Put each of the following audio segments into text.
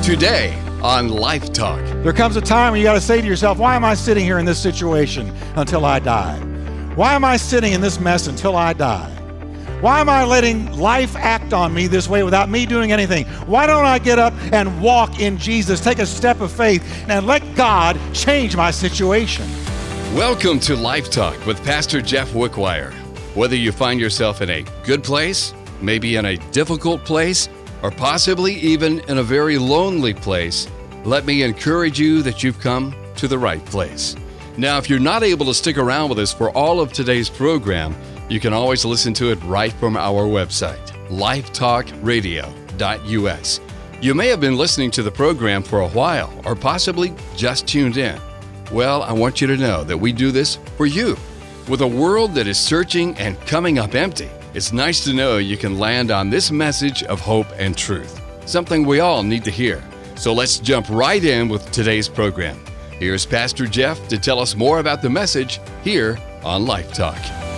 Today on Life Talk. There comes a time when you got to say to yourself, why am I sitting here in this situation until I die? Why am I sitting in this mess until I die? Why am I letting life act on me this way without me doing anything? Why don't I get up and walk in Jesus, take a step of faith, and let God change my situation? Welcome to Life Talk with Pastor Jeff Wickwire. Whether you find yourself in a good place, maybe in a difficult place, or possibly even in a very lonely place, let me encourage you that you've come to the right place. Now, if you're not able to stick around with us for all of today's program, you can always listen to it right from our website, lifetalkradio.us. You may have been listening to the program for a while, or possibly just tuned in. Well, I want you to know that we do this for you. With a world that is searching and coming up empty, it's nice to know you can land on this message of hope and truth, something we all need to hear. So let's jump right in with today's program. Here's Pastor Jeff to tell us more about the message here on Life Talk.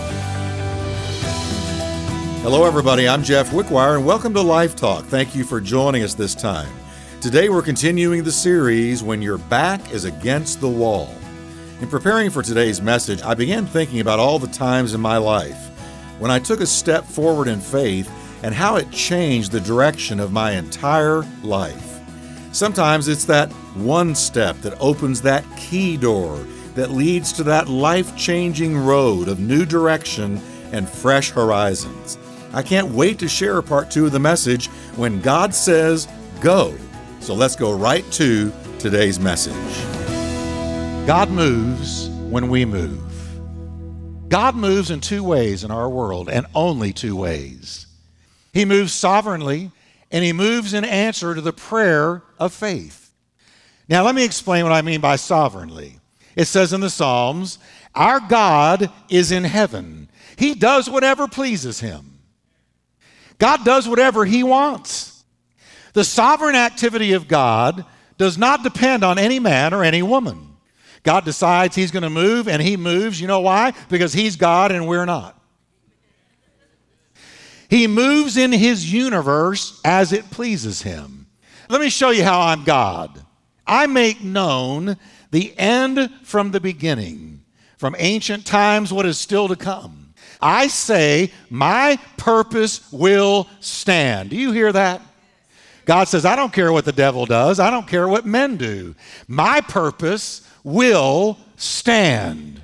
Hello, everybody. I'm Jeff Wickwire, and welcome to Life Talk. Thank you for joining us this time. Today, we're continuing the series, When Your Back is Against the Wall. In preparing for today's message, I began thinking about all the times in my life when I took a step forward in faith and how it changed the direction of my entire life. Sometimes it's that one step that opens that key door that leads to that life-changing road of new direction and fresh horizons. I can't wait to share part 2 of the message, When God Says Go. So let's go right to today's message. God moves when we move. God moves in 2 ways in our world, and only 2 ways. He moves sovereignly, and he moves in answer to the prayer of faith. Now, let me explain what I mean by sovereignly. It says in the Psalms, our God is in heaven. He does whatever pleases him. God does whatever he wants. The sovereign activity of God does not depend on any man or any woman. God decides he's going to move, and he moves. You know why? Because he's God and we're not. He moves in his universe as it pleases him. Let me show you how I'm God. I make known the end from the beginning, from ancient times what is still to come. I say, my purpose will stand. Do you hear that? God says, I don't care what the devil does. I don't care what men do. My purpose will stand.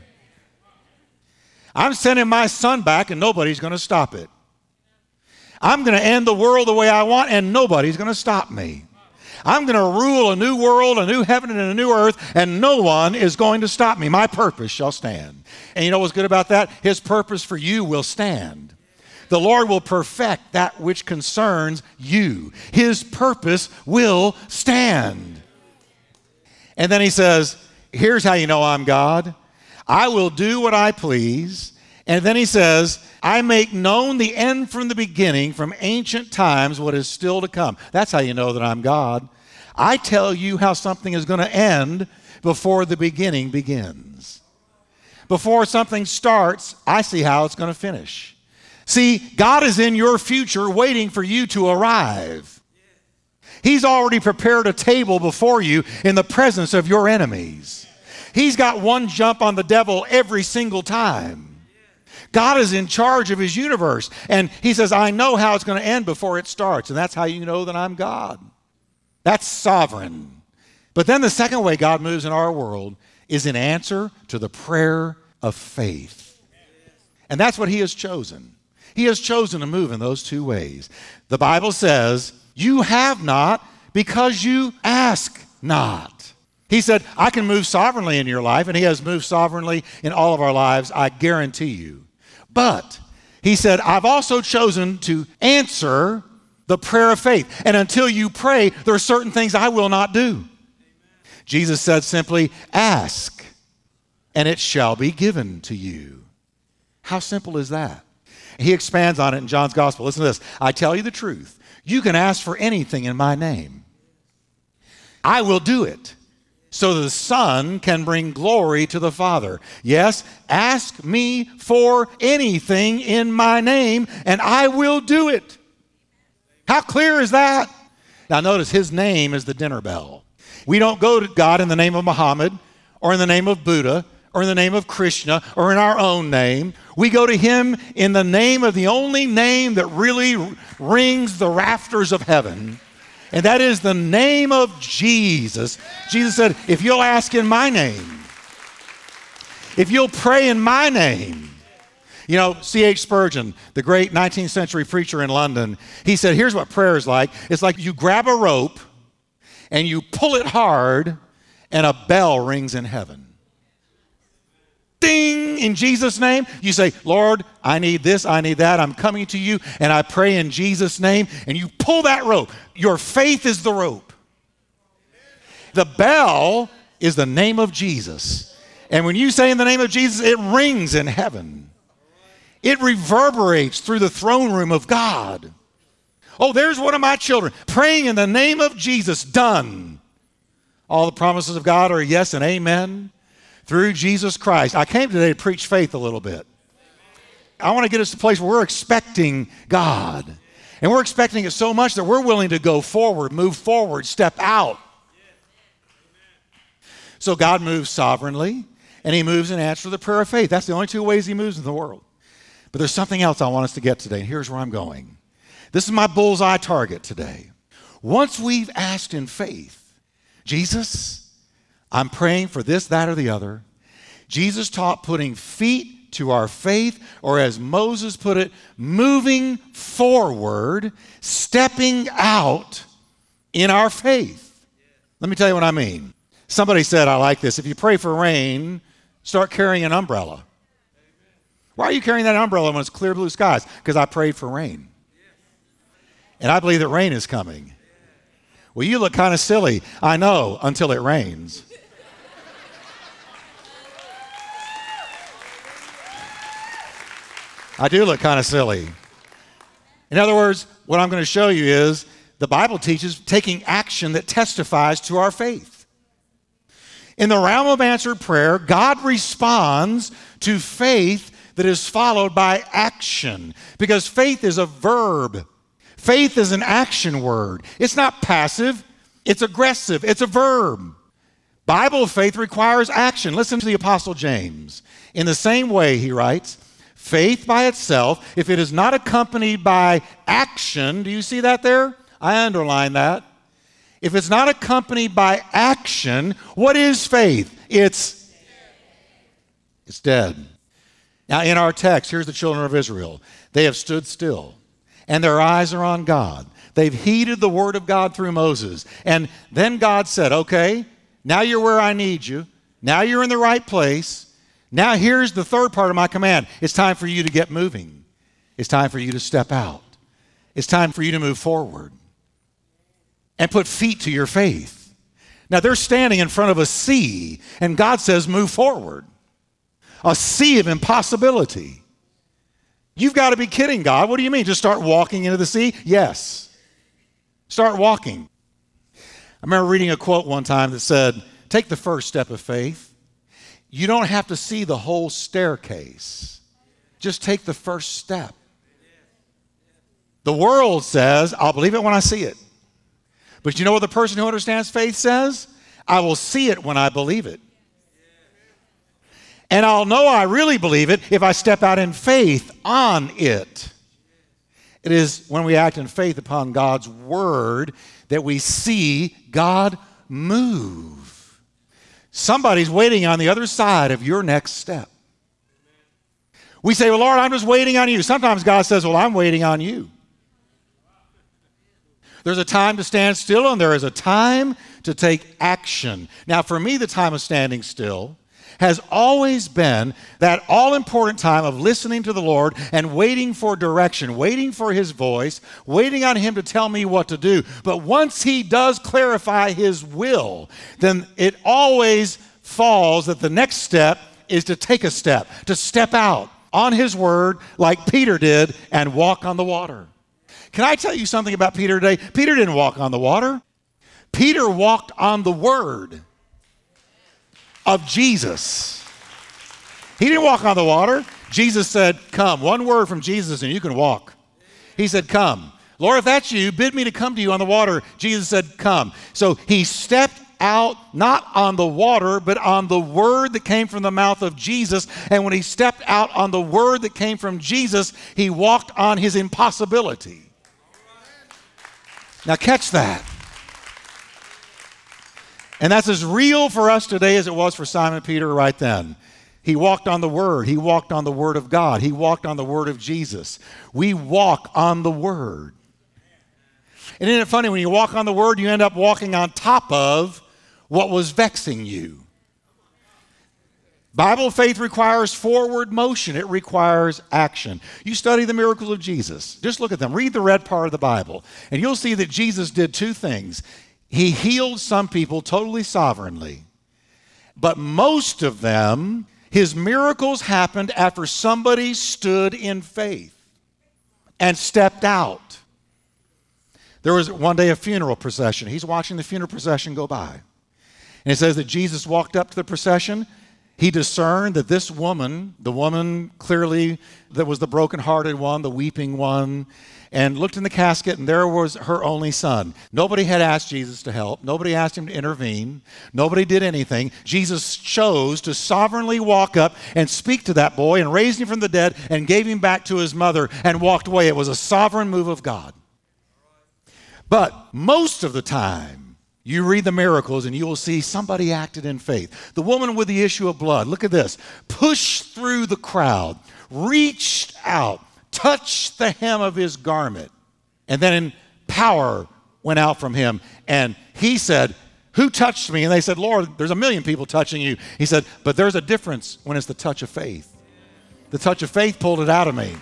I'm sending my son back, and nobody's going to stop it. I'm going to end the world the way I want, and nobody's going to stop me. I'm going to rule a new world, a new heaven, and a new earth, and no one is going to stop me. My purpose shall stand. And you know what's good about that? His purpose for you will stand. The Lord will perfect that which concerns you. His purpose will stand. And then he says, here's how you know I'm God. I will do what I please. And then he says, I make known the end from the beginning, from ancient times, what is still to come. That's how you know that I'm God. I tell you how something is going to end before the beginning begins. Before something starts, I see how it's going to finish. See, God is in your future waiting for you to arrive. He's already prepared a table before you in the presence of your enemies. He's got one jump on the devil every single time. God is in charge of his universe, and he says, I know how it's going to end before it starts, and that's how you know that I'm God. That's sovereign. But then the second way God moves in our world is in answer to the prayer of faith. And that's what he has chosen. He has chosen to move in those 2 ways. The Bible says, you have not because you ask not. He said, I can move sovereignly in your life, and he has moved sovereignly in all of our lives, I guarantee you. But he said, I've also chosen to answer the prayer of faith. And until you pray, there are certain things I will not do. Amen. Jesus said simply, ask, and it shall be given to you. How simple is that? He expands on it in John's Gospel. Listen to this. I tell you the truth. You can ask for anything in my name. I will do it, so the Son can bring glory to the Father. Yes, ask me for anything in my name, and I will do it. How clear is that? Now notice his name is the dinner bell. We don't go to God in the name of Muhammad or in the name of Buddha or in the name of Krishna or in our own name. We go to him in the name of the only name that really rings the rafters of heaven, and that is the name of Jesus. Jesus said, if you'll ask in my name, if you'll pray in my name. You know, C.H. Spurgeon, the great 19th century preacher in London, he said, here's what prayer is like. It's like you grab a rope and you pull it hard and a bell rings in heaven. Ding! In Jesus' name, you say, Lord, I need this, I need that, I'm coming to you, and I pray in Jesus' name, and you pull that rope. Your faith is the rope. The bell is the name of Jesus. And when you say in the name of Jesus, it rings in heaven. It reverberates through the throne room of God. Oh, there's one of my children praying in the name of Jesus. Done. All the promises of God are yes and amen through Jesus Christ. I came today to preach faith a little bit. I want to get us to a place where we're expecting God. And we're expecting it so much that we're willing to go forward, move forward, step out. So God moves sovereignly, and he moves in answer to the prayer of faith. That's the only two ways he moves in the world. But there's something else I want us to get today, and here's where I'm going. This is my bullseye target today. Once we've asked in faith, Jesus, I'm praying for this, that, or the other. Jesus taught putting feet to our faith, or as Moses put it, moving forward, stepping out in our faith. Let me tell you what I mean. Somebody said, I like this, if you pray for rain, start carrying an umbrella. Why are you carrying that umbrella when it's clear blue skies? Because I prayed for rain. And I believe that rain is coming. Well, you look kind of silly. I know, until it rains. I do look kind of silly. In other words, what I'm going to show you is the Bible teaches taking action that testifies to our faith. In the realm of answered prayer, God responds to faith that is followed by action, because faith is a verb. Faith is an action word. It's not passive, it's aggressive, it's a verb. Bible faith requires action. Listen to the Apostle James. In the same way, he writes, faith by itself, if it is not accompanied by action, do you see that there? I underline that. If it's not accompanied by action, what is faith? It's dead. Now, in our text, here's the children of Israel. They have stood still, and their eyes are on God. They've heeded the word of God through Moses. And then God said, okay, now you're where I need you. Now you're in the right place. Now here's the third part of my command. It's time for you to get moving. It's time for you to step out. It's time for you to move forward and put feet to your faith. Now they're standing in front of a sea, and God says, move forward. A sea of impossibility. You've got to be kidding, God. What do you mean? Just start walking into the sea? Yes. Start walking. I remember reading a quote one time that said, take the first step of faith. You don't have to see the whole staircase. Just take the first step. The world says, I'll believe it when I see it. But you know what the person who understands faith says? I will see it when I believe it. And I'll know I really believe it if I step out in faith on it. It is when we act in faith upon God's word that we see God move. Somebody's waiting on the other side of your next step. We say, well, Lord, I'm just waiting on you. Sometimes God says, well, I'm waiting on you. There's a time to stand still, and there is a time to take action. Now, for me, the time of standing still has always been that all-important time of listening to the Lord and waiting for direction, waiting for his voice, waiting on him to tell me what to do. But once he does clarify his will, then it always falls that the next step is to take a step, to step out on his word like Peter did and walk on the water. Can I tell you something about Peter today? Peter didn't walk on the water. Peter walked on the word of Jesus. He didn't walk on the water. Jesus said, come. One word from Jesus and you can walk. He said, come. Lord, if that's you, bid me to come to you on the water. Jesus said, come. So he stepped out, not on the water, but on the word that came from the mouth of Jesus. And when he stepped out on the word that came from Jesus, he walked on his impossibility. Now catch that. And that's as real for us today as it was for Simon Peter right then. He walked on the Word. He walked on the Word of God. He walked on the Word of Jesus. We walk on the Word. And isn't it funny, when you walk on the Word, you end up walking on top of what was vexing you. Bible faith requires forward motion. It requires action. You study the miracles of Jesus. Just look at them. Read the red part of the Bible, and you'll see that Jesus did two things. He healed some people totally sovereignly, but most of them, his miracles happened after somebody stood in faith and stepped out. There was one day a funeral procession. He's watching the funeral procession go by. And it says that Jesus walked up to the procession. He discerned that this woman, the woman clearly that was the brokenhearted one, the weeping one, and looked in the casket, and there was her only son. Nobody had asked Jesus to help. Nobody asked him to intervene. Nobody did anything. Jesus chose to sovereignly walk up and speak to that boy and raised him from the dead and gave him back to his mother and walked away. It was a sovereign move of God. But most of the time, you read the miracles and you will see somebody acted in faith. The woman with the issue of blood, look at this, pushed through the crowd, reached out, touched the hem of his garment, and then power went out from him. And he said, who touched me? And they said, Lord, there's 1 million people touching you. He said, but there's a difference when it's the touch of faith. The touch of faith pulled it out of me.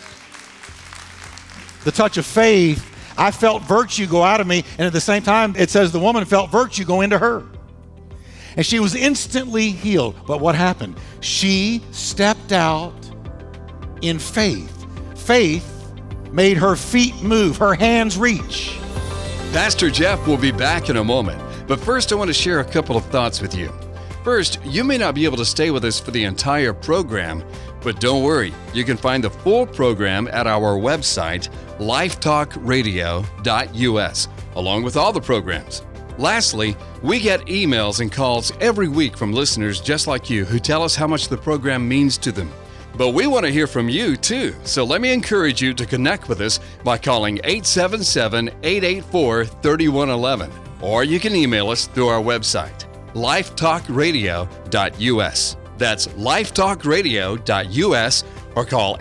The touch of faith, I felt virtue go out of me, and at the same time, it says the woman felt virtue go into her. And she was instantly healed. But what happened? She stepped out in faith. Faith made her feet move, her hands reach. Pastor Jeff will be back in a moment, but first I want to share a couple of thoughts with you. First, you may not be able to stay with us for the entire program, but don't worry, you can find the full program at our website, lifetalkradio.us, along with all the programs. Lastly, we get emails and calls every week from listeners just like you who tell us how much the program means to them. But we want to hear from you too, so let me encourage you to connect with us by calling 877-884-3111, or you can email us through our website, lifetalkradio.us. That's lifetalkradio.us, or call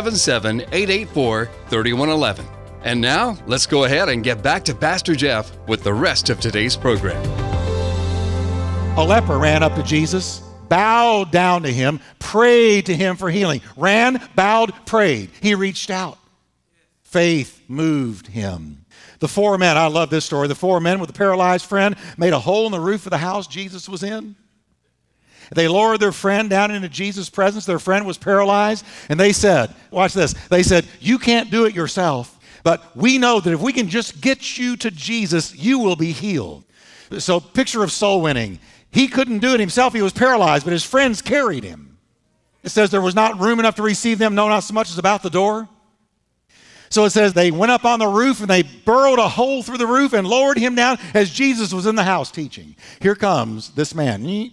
877-884-3111. And now, let's go ahead and get back to Pastor Jeff with the rest of today's program. A leper ran up to Jesus, bowed down to him, prayed to him for healing. Ran, bowed, prayed. He reached out. Faith moved him. The 4 men, I love this story. The 4 men with the paralyzed friend made a hole in the roof of the house Jesus was in. They lowered their friend down into Jesus' presence. Their friend was paralyzed. And they said, watch this. They said, you can't do it yourself, but we know that if we can just get you to Jesus, you will be healed. So picture of soul winning. He couldn't do it himself. He was paralyzed, but his friends carried him. It says there was not room enough to receive them, no, not so much as about the door. So it says they went up on the roof and they burrowed a hole through the roof and lowered him down as Jesus was in the house teaching. Here comes this man.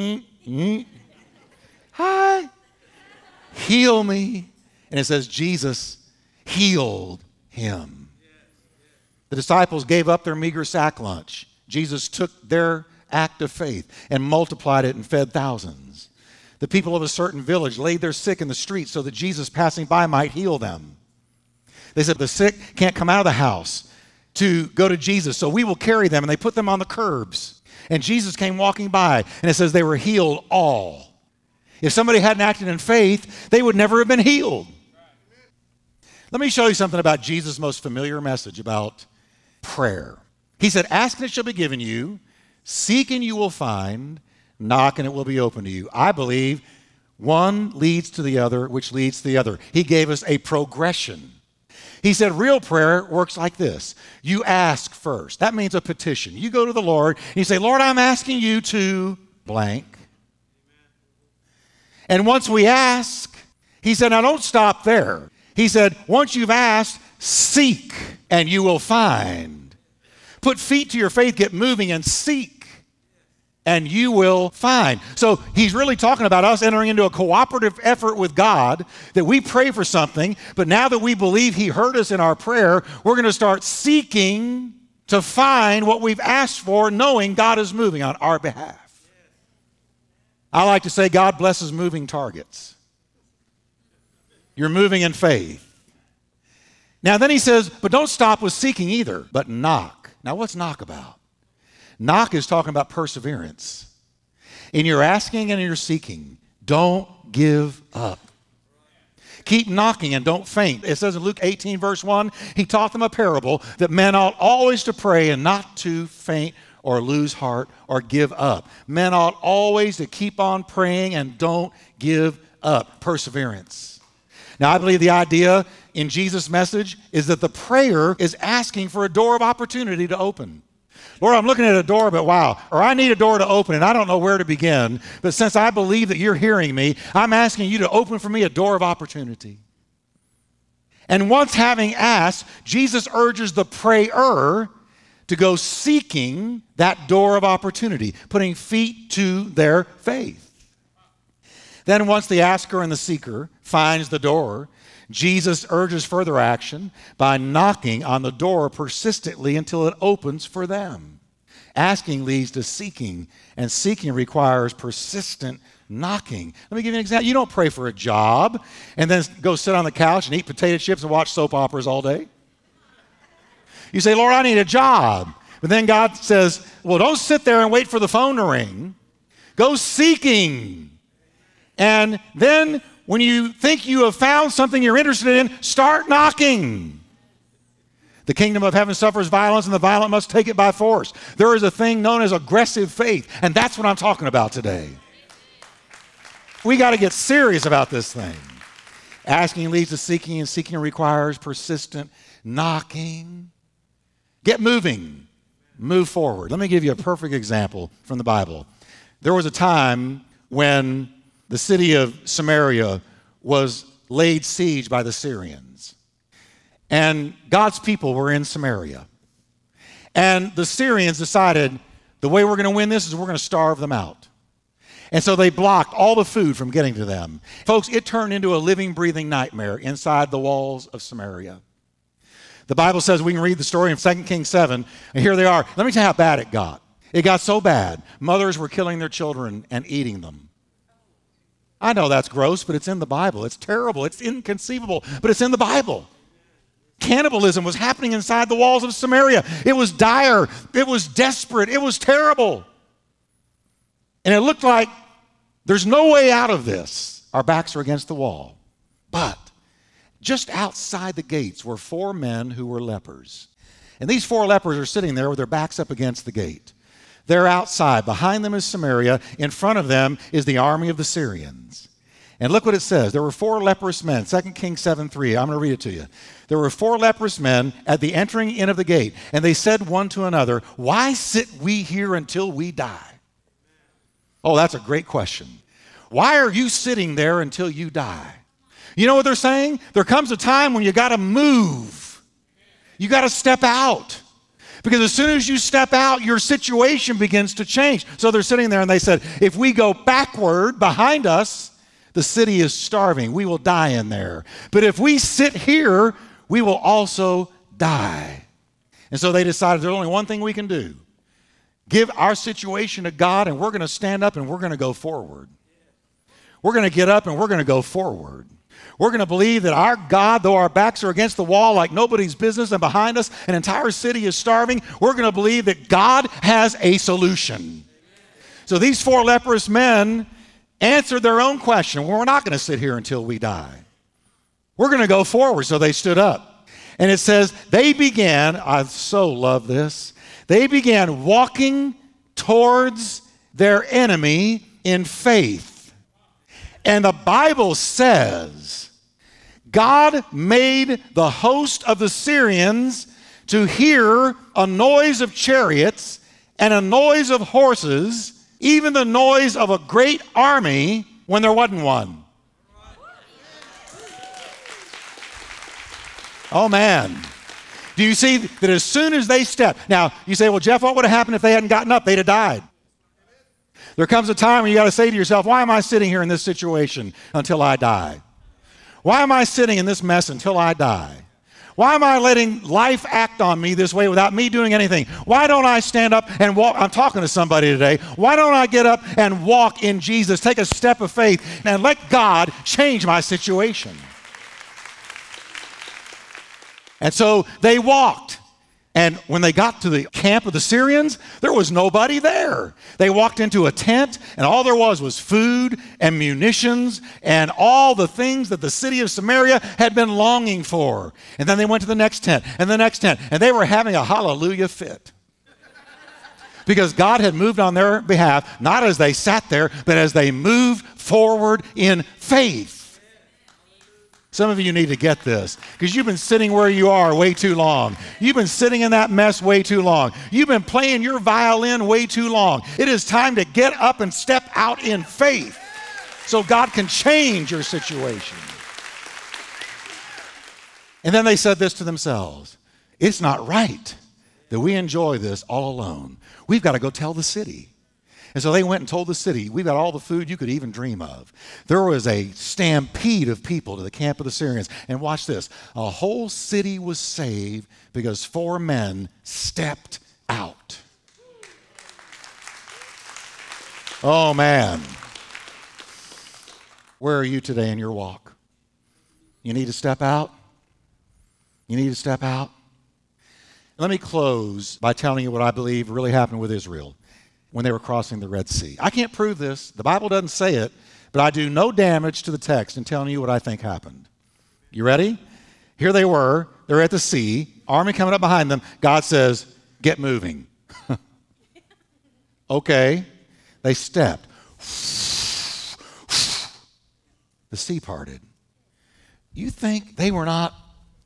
Hi. Heal me. And it says Jesus healed him. The disciples gave up their meager sack lunch. Jesus took their act of faith and multiplied it and fed thousands. The people of a certain village laid their sick in the street so that Jesus passing by might heal them. They said the sick can't come out of the house to go to Jesus, so we will carry them. And they put them on the curbs. And Jesus came walking by, and it says they were healed all. If somebody hadn't acted in faith, they would never have been healed. Let me show you something about Jesus' most familiar message about prayer. He said, ask and it shall be given you, seek and you will find, knock and it will be open to you. I believe one leads to the other, which leads to the other. He gave us a progression. He said real prayer works like this. You ask first. That means a petition. You go to the Lord and you say, Lord, I'm asking you to blank. And once we ask, he said, now don't stop there. He said, once you've asked, seek and you will find. Put feet to your faith, get moving and seek and you will find. So he's really talking about us entering into a cooperative effort with God, that we pray for something, but now that we believe he heard us in our prayer, we're going to start seeking to find what we've asked for, knowing God is moving on our behalf. I like to say God blesses moving targets. You're moving in faith. Now then he says, but don't stop with seeking either, but knock. Now what's knock about? Knock is talking about perseverance. In your asking and in your seeking, don't give up. Keep knocking and don't faint. It says in Luke 18, verse 1, he taught them a parable that men ought always to pray and not to faint or lose heart or give up. Men ought always to keep on praying and don't give up. Perseverance. Now, I believe the idea in Jesus' message is that the prayer is asking for a door of opportunity to open. Lord, I'm looking at a door, but wow, or I need a door to open and I don't know where to begin. But since I believe that you're hearing me, I'm asking you to open for me a door of opportunity. And once having asked, Jesus urges the prayer to go seeking that door of opportunity, putting feet to their faith. Then once the asker and the seeker finds the door, Jesus urges further action by knocking on the door persistently until it opens for them. Asking leads to seeking, and seeking requires persistent knocking. Let me give you an example. You don't pray for a job and then go sit on the couch and eat potato chips and watch soap operas all day. You say, Lord, I need a job. But then God says, well, don't sit there and wait for the phone to ring. Go seeking. And then when you think you have found something you're interested in, start knocking. The kingdom of heaven suffers violence, and the violent must take it by force. There is a thing known as aggressive faith, and that's what I'm talking about today. We got to get serious about this thing. Asking leads to seeking, and seeking requires persistent knocking. Get moving. Move forward. Let me give you a perfect example from the Bible. There was a time when the city of Samaria was laid siege by the Syrians. And God's people were in Samaria. And the Syrians decided the way we're going to win this is we're going to starve them out. And so they blocked all the food from getting to them. Folks, it turned into a living, breathing nightmare inside the walls of Samaria. The Bible says, we can read the story in 2 Kings 7, and here they are. Let me tell you how bad it got. It got so bad, mothers were killing their children and eating them. I know that's gross, but it's in the Bible. It's terrible. It's inconceivable, but it's in the Bible. Cannibalism was happening inside the walls of Samaria. It was dire. It was desperate. It was terrible. And it looked like there's no way out of this. Our backs are against the wall. But just outside the gates were 4 men who were lepers. And these 4 lepers are sitting there with their backs up against the gate. They're outside. Behind them is Samaria. In front of them is the army of the Syrians. And look what it says. There were 4 leprous men. 2 Kings 7:3. I'm going to read it to you. There were 4 leprous men at the entering in of the gate. And they said one to another, why sit we here until we die? Oh, that's a great question. Why are you sitting there until you die? You know what they're saying? There comes a time when you got to move. You got to step out. Because as soon as you step out, your situation begins to change. So they're sitting there and they said, if we go backward behind us, the city is starving. We will die in there. But if we sit here, we will also die. And so they decided there's only one thing we can do. Give our situation to God, and we're going to stand up and we're going to go forward. We're going to get up and we're going to go forward. We're going to believe that our God, though our backs are against the wall like nobody's business and behind us an entire city is starving, we're going to believe that God has a solution. So these 4 leprous men answered their own question. Well, we're not going to sit here until we die. We're going to go forward. So they stood up. And it says, they began, I so love this, they began walking towards their enemy in faith. And the Bible says, God made the host of the Syrians to hear a noise of chariots and a noise of horses, even the noise of a great army when there wasn't one. Oh, man. Do you see that as soon as they step? Now, you say, well, Jeff, what would have happened if they hadn't gotten up? They'd have died. There comes a time when you got to say to yourself, why am I sitting here in this situation until I die? Why am I sitting in this mess until I die? Why am I letting life act on me this way without me doing anything? Why don't I stand up and walk? I'm talking to somebody today. Why don't I get up and walk in Jesus, take a step of faith, and let God change my situation? And so they walked. And when they got to the camp of the Syrians, there was nobody there. They walked into a tent, and all there was food and munitions and all the things that the city of Samaria had been longing for. And then they went to the next tent and the next tent, and they were having a hallelujah fit. Because God had moved on their behalf, not as they sat there, but as they moved forward in faith. Some of you need to get this because you've been sitting where you are way too long. You've been sitting in that mess way too long. You've been playing your violin way too long. It is time to get up and step out in faith so God can change your situation. And then they said this to themselves. It's not right that we enjoy this all alone. We've got to go tell the city. And so they went and told the city, we've got all the food you could even dream of. There was a stampede of people to the camp of the Syrians. And watch this. A whole city was saved because 4 men stepped out. Oh, man. Where are you today in your walk? You need to step out? You need to step out? Let me close by telling you what I believe really happened with Israel when they were crossing the Red Sea. I can't prove this. The Bible doesn't say it, but I do no damage to the text in telling you what I think happened. You ready? Here they were. They're at the sea. Army coming up behind them. God says, get moving. Okay. They stepped. The sea parted. You think they were not?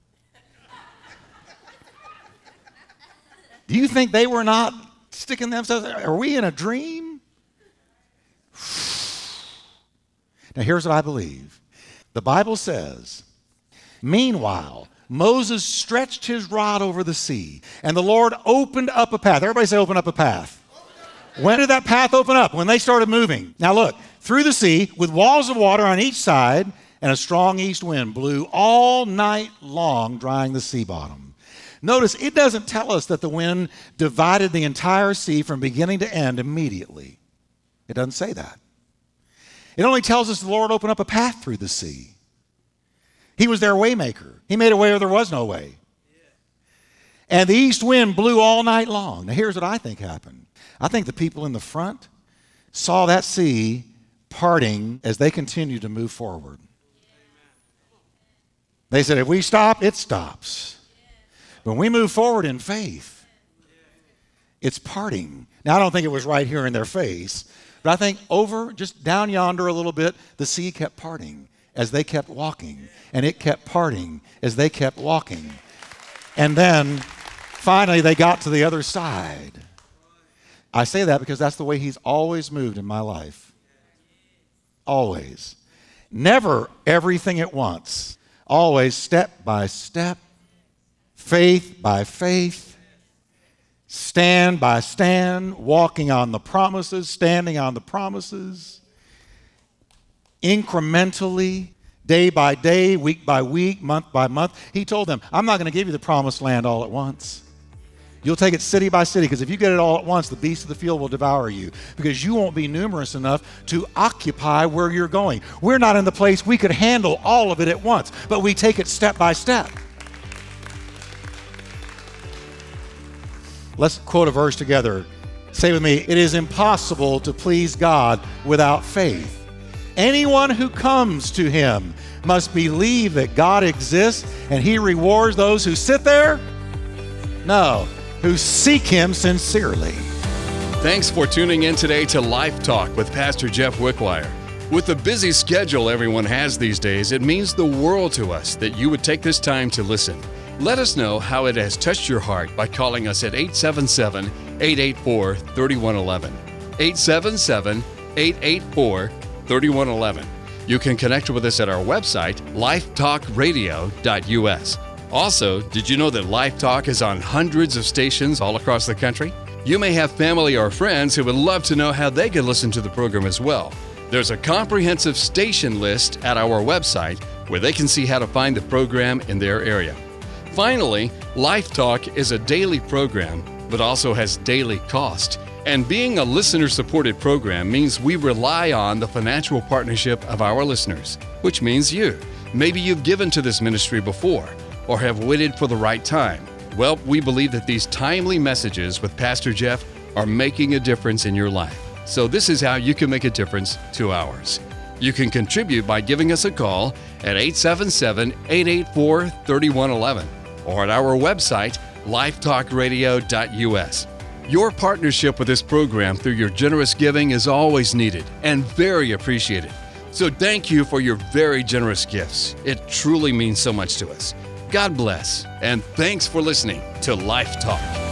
Do you think they were not sticking themselves? Are we in a dream? Now here's what I believe. The Bible says, meanwhile, Moses stretched his rod over the sea, and the Lord opened up a path. Everybody say open up a path. When did that path open up? When they started moving. Now look, through the sea with walls of water on each side, and a strong east wind blew all night long, drying the sea bottom. Notice, it doesn't tell us that the wind divided the entire sea from beginning to end immediately. It doesn't say that. It only tells us the Lord opened up a path through the sea. He was their way maker. He made a way where there was no way. And the east wind blew all night long. Now here's what I think happened. I think the people in the front saw that sea parting as they continued to move forward. They said, if we stop, it stops. When we move forward in faith, it's parting. Now, I don't think it was right here in their face, but I think over, just down yonder a little bit, the sea kept parting as they kept walking, and it kept parting as they kept walking. And then, finally, they got to the other side. I say that because that's the way he's always moved in my life. Always. Never everything at once. Always step by step. Faith by faith, stand by stand, walking on the promises, standing on the promises, incrementally, day by day, week by week, month by month. He told them, I'm not going to give you the promised land all at once. You'll take it city by city, because if you get it all at once, the beasts of the field will devour you, because you won't be numerous enough to occupy where you're going. We're not in the place we could handle all of it at once, but we take it step by step. Let's quote a verse together. Say with me, it is impossible to please God without faith. Anyone who comes to him must believe that God exists and he rewards those who sit there? No, who seek him sincerely. Thanks for tuning in today to Life Talk with Pastor Jeff Wickwire. With the busy schedule everyone has these days, it means the world to us that you would take this time to listen. Let us know how it has touched your heart by calling us at 877-884-3111. 877-884-3111. You can connect with us at our website, lifetalkradio.us. Also, did you know that Life Talk is on hundreds of stations all across the country? You may have family or friends who would love to know how they can listen to the program as well. There's a comprehensive station list at our website where they can see how to find the program in their area. Finally, Life Talk is a daily program, but also has daily cost. And being a listener-supported program means we rely on the financial partnership of our listeners, which means you. Maybe you've given to this ministry before or have waited for the right time. Well, we believe that these timely messages with Pastor Jeff are making a difference in your life. So this is how you can make a difference to ours. You can contribute by giving us a call at 877-884-3111 or at our website, lifetalkradio.us. Your partnership with this program through your generous giving is always needed and very appreciated. So thank you for your very generous gifts. It truly means so much to us. God bless, and thanks for listening to Life Talk.